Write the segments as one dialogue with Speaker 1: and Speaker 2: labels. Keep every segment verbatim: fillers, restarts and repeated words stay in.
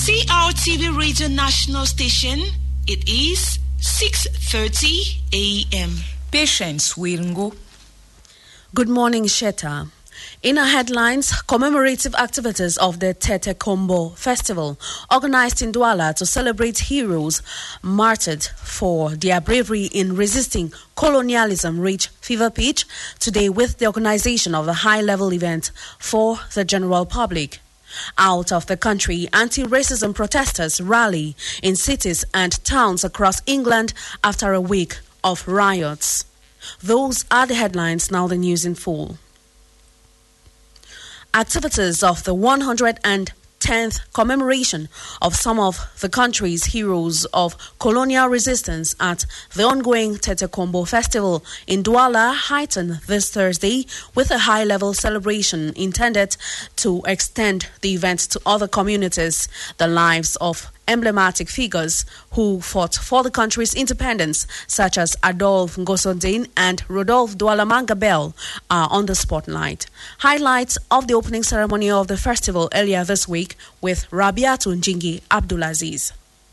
Speaker 1: C R T V Radio National Station, it is six thirty a m
Speaker 2: Patience Wiringo.
Speaker 3: Good morning, Sheta. In our headlines, commemorative activities of the Tete Kombo Festival, organized in Douala to celebrate heroes martyred for their bravery in resisting colonialism, reach fever pitch today with the organization of a high-level event for the general public. Out of the country, anti-racism protesters rally in cities and towns across England after a week of riots. Those are the headlines, now the news in full. Activities of the one hundred tenth commemoration of some of the country's heroes of colonial resistance at the ongoing Tete Kombo Festival in Douala heightened this Thursday with a high-level celebration intended to extend the event to other communities. The lives of emblematic figures who fought for the country's independence, such as Adolphe Ngosodin and Rodolphe Douala Mangabel, are on the spotlight. Highlights of the opening ceremony of the festival earlier this week with Rabiatu Njingi Abdulaziz.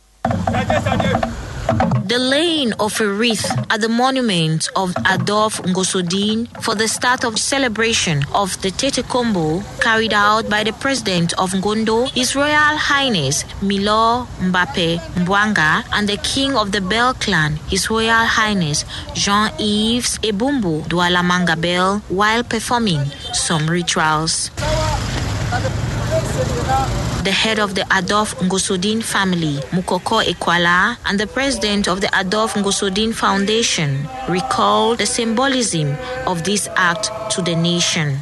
Speaker 4: The laying of a wreath at the monument of Adolphe Ngosodin for the start of celebration of the Tete Kombo carried out by the President of Ngondo, His Royal Highness Milo Mbappe Mbwanga, and the King of the Bell Clan, His Royal Highness Jean-Yves Ebumbu Douala Mangabel, while performing some rituals. The head of the Adolphe Ngosodin family, Mukoko Ekwala, and the president of the Adolphe Ngosodin Foundation recalled the symbolism of this act to the nation.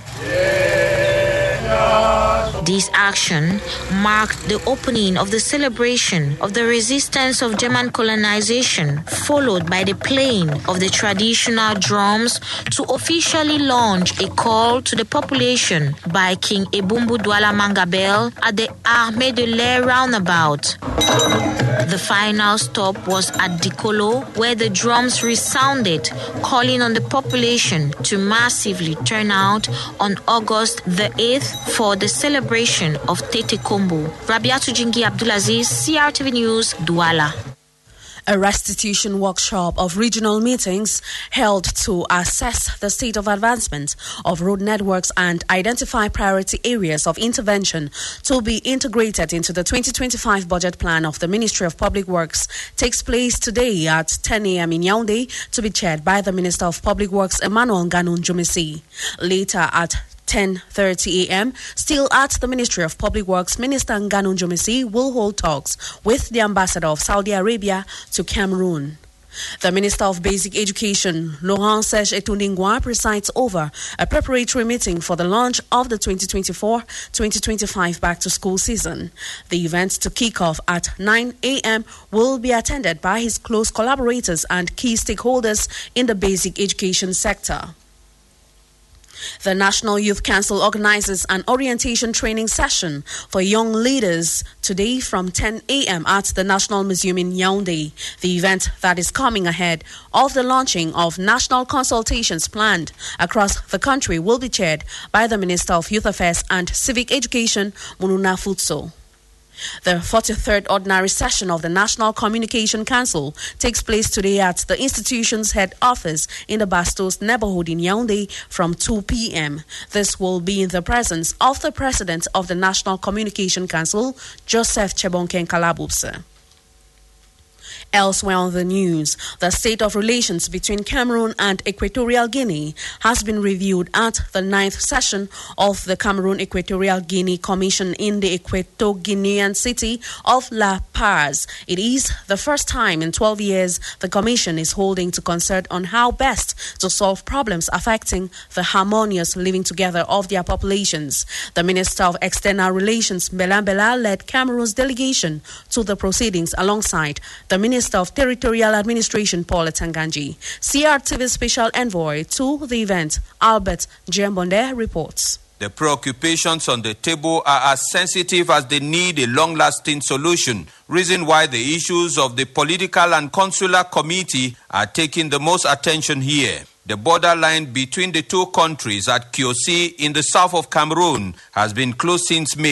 Speaker 4: This action marked the opening of the celebration of the resistance of German colonization, followed by the playing of the traditional drums to officially launch a call to the population by King Ebumbu Douala Mangabel at the Armée de l'Air roundabout. The final stop was at Dikolo, where the drums resounded, calling on the population to massively turn out on August the eighth for the celebration of Tete Kombo. Rabiatu Jingi Abdulaziz, C R T V News, Douala.
Speaker 3: A restitution workshop of regional meetings held to assess the state of advancement of road networks and identify priority areas of intervention to be integrated into the twenty twenty-five budget plan of the Ministry of Public Works takes place today at ten a m in Yaoundé to be chaired by the Minister of Public Works, Emmanuel Nganou Njumisi. Later at ten thirty a m, still at the Ministry of Public Works, Minister Nganou Njumisi will hold talks with the Ambassador of Saudi Arabia to Cameroon. The Minister of Basic Education, Laurent Serge Etundingwa, presides over a preparatory meeting for the launch of the twenty twenty-four twenty twenty-five back-to-school season. The event to kick off at nine a m will be attended by his close collaborators and key stakeholders in the basic education sector. The National Youth Council organizes an orientation training session for young leaders today from ten a m at the National Museum in Yaoundé. The event that is coming ahead of the launching of national consultations planned across the country will be chaired by the Minister of Youth Affairs and Civic Education, Mununa Futso. The forty-third Ordinary Session of the National Communication Council takes place today at the institution's head office in the Bastos neighborhood in Yaoundé from two p m This will be in the presence of the President of the National Communication Council, Joseph Chebonken Kalabupse. Elsewhere on the news, the state of relations between Cameroon and Equatorial Guinea has been reviewed at the ninth session of the Cameroon Equatorial Guinea Commission in the Equato-Guinean city of La Paz. It is the first time in twelve years the Commission is holding to consult on how best to solve problems affecting the harmonious living together of their populations. The Minister of External Relations, Bela Bela, led Cameroon's delegation to the proceedings alongside the Minister Minister of Territorial Administration, Paul Tanganji. C R T V Special Envoy to the event, Albert Jembonde, reports.
Speaker 5: The preoccupations on the table are as sensitive as they need a long-lasting solution, reason why the issues of the political and consular committee are taking the most attention here. The borderline between the two countries at Kiosi in the south of Cameroon has been closed since May.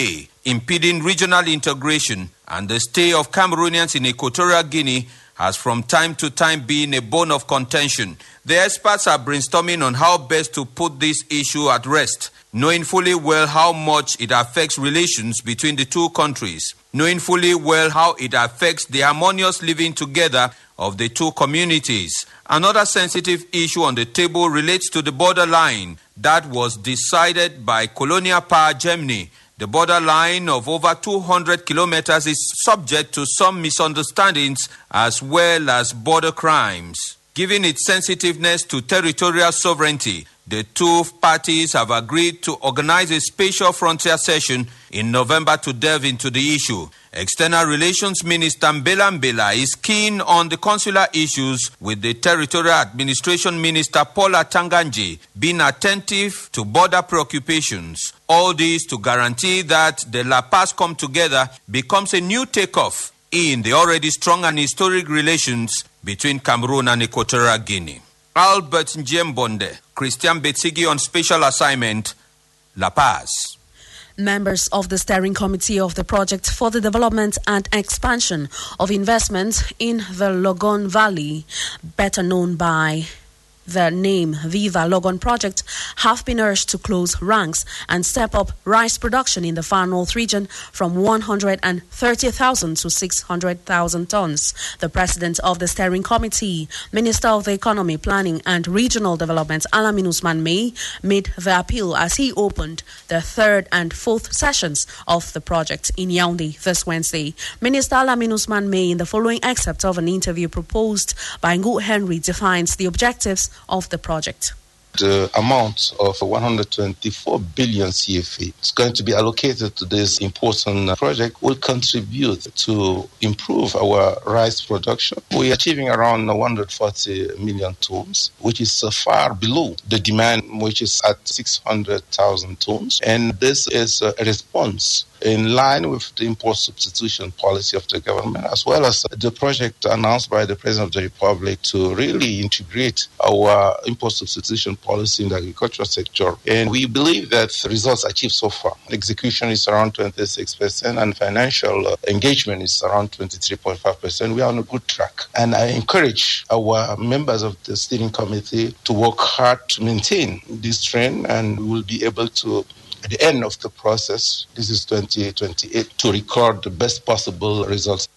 Speaker 5: impeding regional integration, and the stay of Cameroonians in Equatorial Guinea has from time to time been a bone of contention. The experts are brainstorming on how best to put this issue at rest, knowing fully well how much it affects relations between the two countries, knowing fully well how it affects the harmonious living together of the two communities. Another sensitive issue on the table relates to the borderline that was decided by colonial power Germany. The borderline of over two hundred kilometers is subject to some misunderstandings as well as border crimes. Given its sensitiveness to territorial sovereignty, the two parties have agreed to organize a special frontier session in November to delve into the issue. External Relations Minister Mbela Mbela is keen on the consular issues, with the Territorial Administration Minister Paula Tanganji being attentive to border preoccupations. All this to guarantee that the La Paz Come Together becomes a new takeoff in the already strong and historic relations between Cameroon and Equatorial Guinea. Albert Njembonde, Christian Betsigi on special assignment, La Paz.
Speaker 3: Members of the steering committee of the project for the development and expansion of investment in the Logon Valley, better known by the name Viva Logon Project, have been urged to close ranks and step up rice production in the Far North region from one hundred thirty thousand to six hundred thousand tons. The president of the steering committee, Minister of the Economy, Planning and Regional Development, Al-Amin Usman May, made the appeal as he opened the third and fourth sessions of the project in Yaoundé this Wednesday. Minister Al-Amin Usman May, in the following excerpt of an interview proposed by Ngu Henry, defines the objectives of the project.
Speaker 6: The amount of one hundred twenty-four billion C F A is going to be allocated to this important project will contribute to improve our rice production. We are achieving around one hundred forty million tons, which is far below the demand, which is at six hundred thousand tons. And this is a response in line with the import substitution policy of the government, as well as the project announced by the President of the Republic to really integrate our import substitution policy in the agricultural sector. And we believe that the results achieved so far, execution is around twenty-six percent and financial engagement is around twenty-three point five percent. We are on a good track. And I encourage our members of the steering committee to work hard to maintain this trend, and we will be able to, at the end of the process, this is twenty twenty-eight, to record the best possible results.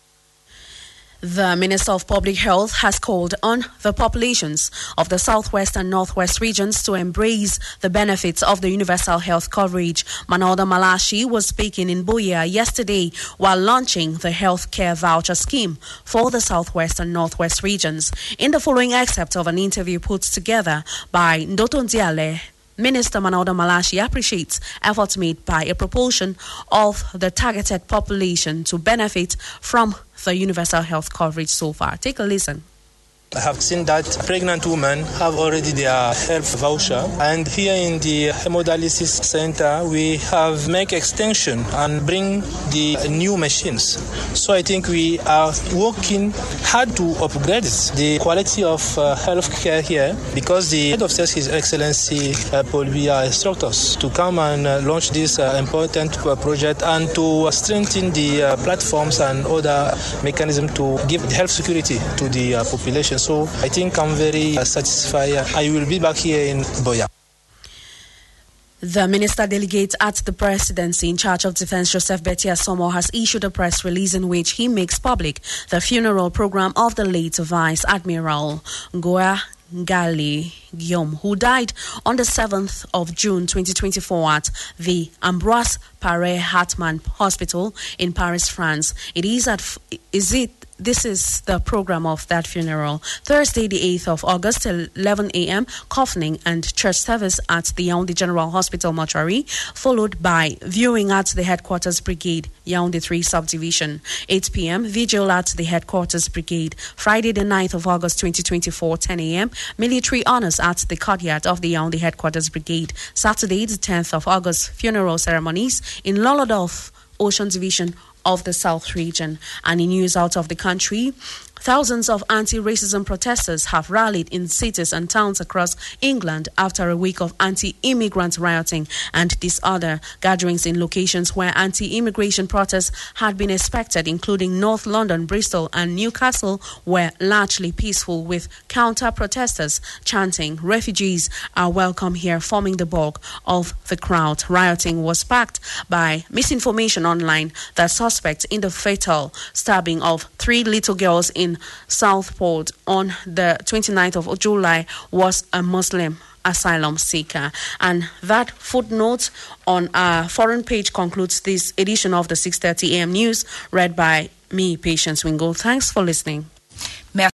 Speaker 3: The Minister of Public Health has called on the populations of the Southwest and Northwest regions to embrace the benefits of the universal health coverage. Manoda Malashi was speaking in Buea yesterday while launching the health care voucher scheme for the Southwest and Northwest regions. In the following excerpt of an interview put together by Ndoto Ndiale, Minister Manoda Malashi appreciates efforts made by a proportion of the targeted population to benefit from the universal health coverage so far. Take a listen.
Speaker 7: I have seen that pregnant women have already their health voucher, and here in the hemodialysis center we have make extension and bring the new machines. So I think we are working hard to upgrade the quality of uh, health care here, because the head of sales, His Excellency uh, Paul Biya, instructed us to come and uh, launch this uh, important uh, project and to uh, strengthen the uh, platforms and other mechanisms to give health security to the uh, population. So I think I'm very uh, satisfied. I will be back here in Buea.
Speaker 3: The minister delegate at the presidency in charge of defense, Joseph Betty Asomo, has issued a press release in which he makes public the funeral program of the late Vice Admiral Ngoa Gali Guillaume, who died on the seventh of June twenty twenty-four at the Ambroise Paré Hartmann Hospital in Paris, France. It is at is it This is the program of that funeral. Thursday, the eighth of August, eleven a.m., coffining and church service at the Yaoundé General Hospital mortuary, followed by viewing at the Headquarters Brigade, Yaoundé three Subdivision. eight p.m., vigil at the Headquarters Brigade. Friday, the ninth of August, twenty twenty-four, ten a.m., military honors at the courtyard of the Yaoundé Headquarters Brigade. Saturday, the tenth of August, funeral ceremonies in Lolodolf Ocean Division of the South region. And in news out of the country, thousands of anti-racism protesters have rallied in cities and towns across England after a week of anti-immigrant rioting and disorder. Gatherings in locations where anti-immigration protests had been expected, including North London, Bristol and Newcastle, were largely peaceful, with counter-protesters chanting "Refugees are welcome here," forming the bulk of the crowd. Rioting was sparked by misinformation online that suspects in the fatal stabbing of three little girls in Southport on the twenty-ninth of July was a Muslim asylum seeker. And that footnote on our foreign page concludes this edition of the six thirty a m news, read by me, Patience Wingo. Thanks for listening.